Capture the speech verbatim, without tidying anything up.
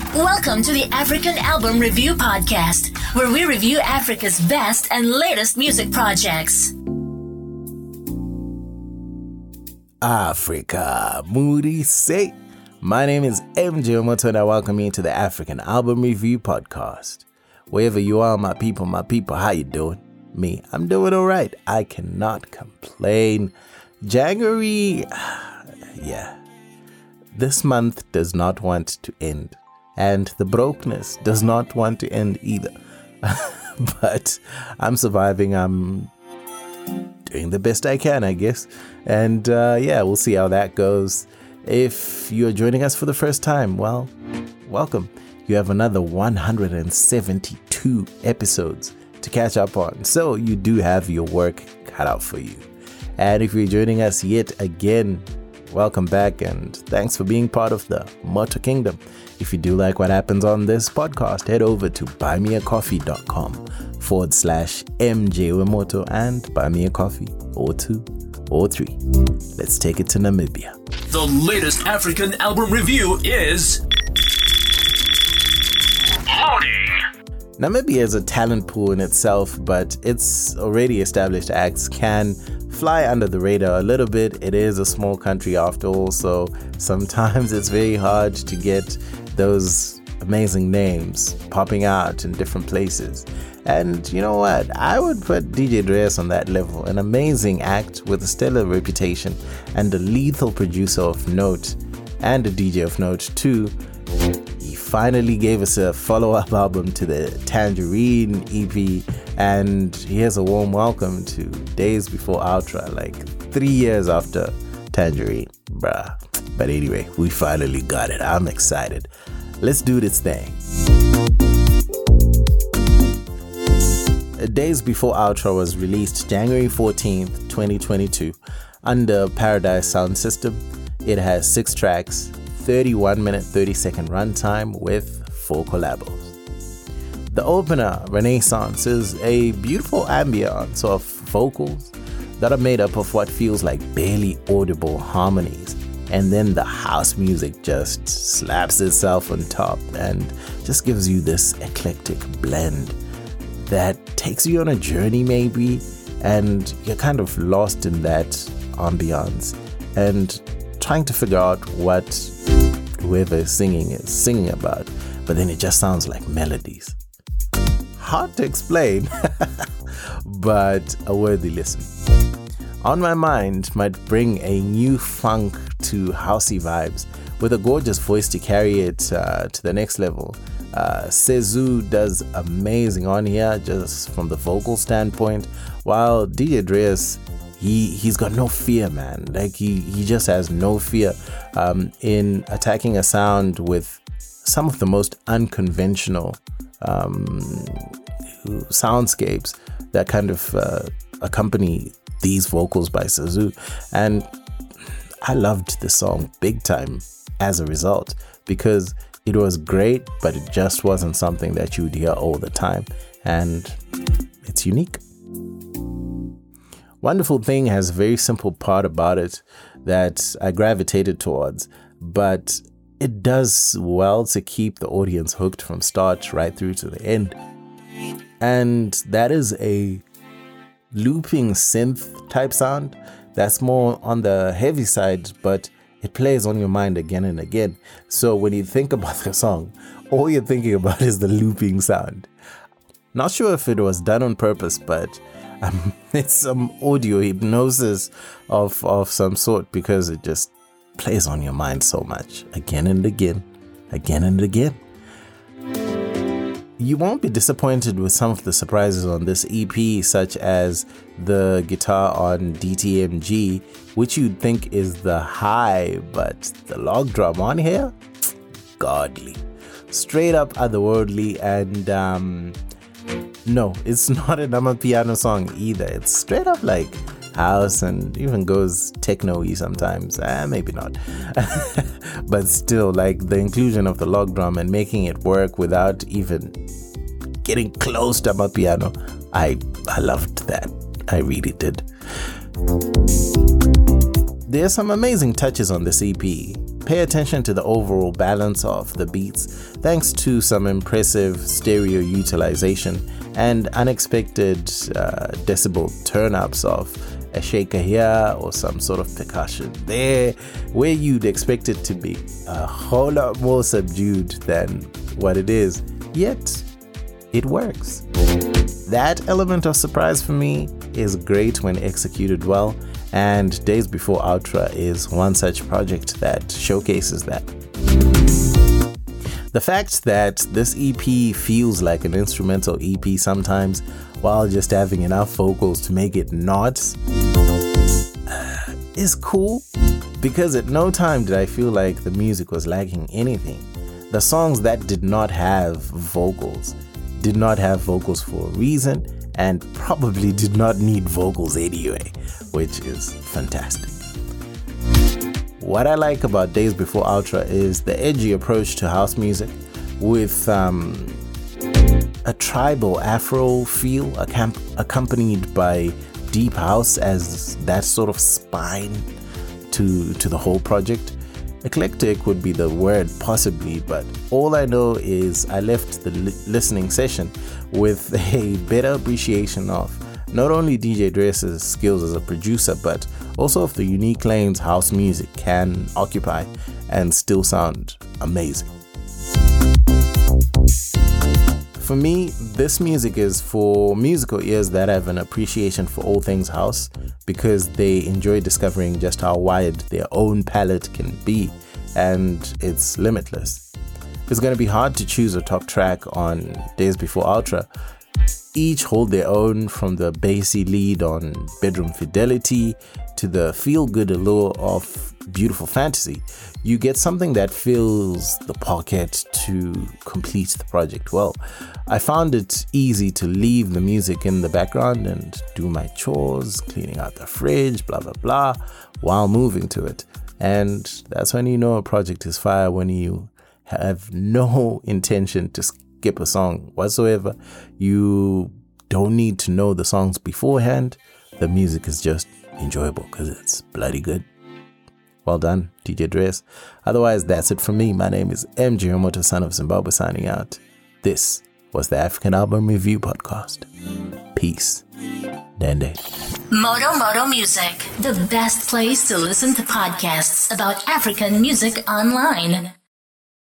Welcome to the African Album Review Podcast, where we review Africa's best and latest music projects. Africa, Moody say. My name is M J Omoto and I welcome you to the African Album Review Podcast. Wherever you are, my people, my people, how you doing? Me, I'm doing all right. I cannot complain. January, yeah, this month does not want to end. And the brokenness does not want to end either. But I'm surviving. I'm doing the best I can, I guess. And uh, yeah, we'll see how that goes. If you're joining us for the first time, well, welcome. You have another one hundred seventy-two episodes to catch up on. So you do have your work cut out for you. And if you're joining us yet again, welcome back and thanks for being part of the Moto Kingdom. If you do like what happens on this podcast, head over to buymeacoffee.com forward slash MJOemoto and buy me a coffee or two or three. Let's take it to Namibia. The latest African album review is loading. Namibia is a talent pool in itself, but its already established acts can fly under the radar a little bit. It is a small country after all, so sometimes it's very hard to get those amazing names popping out in different places. And you know what? I would put D J Dreyes on that level. An amazing act with a stellar reputation and a lethal producer of note and a D J of note too. He finally gave us a follow-up album to the Tangerine E P, and here's a warm welcome to Days Before Ultra, like three years after Tangerine, bruh. But anyway, we finally got it. I'm excited. Let's do this thing. Days Before Ultra was released January fourteenth, twenty twenty-two under Paradise Sound System. It has six tracks, thirty-one minute, thirty second runtime with four collabos. The opener, Renaissance, is a beautiful ambience of vocals that are made up of what feels like barely audible harmonies. And then the house music just slaps itself on top and just gives you this eclectic blend that takes you on a journey maybe, and you're kind of lost in that ambience and trying to figure out what whoever is singing is singing about, but then it just sounds like melodies. Hard to explain, but a worthy listen. On My Mind might bring a new funk to housey vibes with a gorgeous voice to carry it uh, to the next level. Uh, Sezu does amazing on here just from the vocal standpoint, while D J Dreyes, he he's got no fear, man. Like he he just has no fear um, in attacking a sound with some of the most unconventional um, soundscapes that kind of uh, accompany these vocals by Sezu. And I loved the song big time as a result, because it was great, but it just wasn't something that you'd hear all the time, and it's unique. Wonderful Thing has a very simple part about it that I gravitated towards, but it does well to keep the audience hooked from start right through to the end. And that is a looping synth type sound that's more on the heavy side, but it plays on your mind again and again. So when you think about the song, all you're thinking about is the looping sound. Not sure if it was done on purpose, but um, it's some audio hypnosis of, of some sort, because it just plays on your mind so much again and again, again and again. You won't be disappointed with some of the surprises on this E P, such as the guitar on D T M G, which you'd think is the high, but the log drum on here, godly. Straight up otherworldly, and um, no, it's not an amapiano song either. It's straight up like house and even goes techno-y sometimes. Eh, maybe not. But still, like the inclusion of the log drum and making it work without even getting close to amapiano, I, I loved that. I really did. There's some amazing touches on this E P. Pay attention to the overall balance of the beats thanks to some impressive stereo utilization and unexpected uh, decibel turn-ups of a shaker here or some sort of percussion there, where you'd expect it to be a whole lot more subdued than what it is, yet it works. That element of surprise for me is great when executed well, and Days Before Ultra is one such project that showcases that. The fact that this E P feels like an instrumental E P sometimes, while just having enough vocals to make it not, uh, is cool, because at no time did I feel like the music was lacking anything. The songs that did not have vocals did not have vocals for a reason, and probably did not need vocals anyway, which is fantastic. What I like about Days Before Ultra is the edgy approach to house music with um, a tribal Afro feel accom- accompanied by deep house as that sort of spine to, to the whole project. Eclectic would be the word possibly, but all I know is I left the li- listening session with a better appreciation of not only D J Dress's skills as a producer, but also of the unique lanes house music can occupy and still sound amazing. For me, this music is for musical ears that have an appreciation for all things house, because they enjoy discovering just how wide their own palette can be, and it's limitless. It's going to be hard to choose a top track on Days Before Ultra. Each hold their own, from the bassy lead on Bedroom Fidelity to the feel-good allure of Beautiful Fantasy. You get something that fills the pocket to complete the project well. I found it easy to leave the music in the background and do my chores, cleaning out the fridge, blah blah blah, while moving to it. And that's when you know a project is fire, when you have no intention to skip a song whatsoever. You don't need to know the songs beforehand. The music is just enjoyable because it's bloody good. Well done, D J Dress. Otherwise, that's it from me. My name is M J Omoto, son of Zimbabwe, signing out. This was the African Album Review Podcast. Peace. Dende. Moto Moto Music, the best place to listen to podcasts about African music online.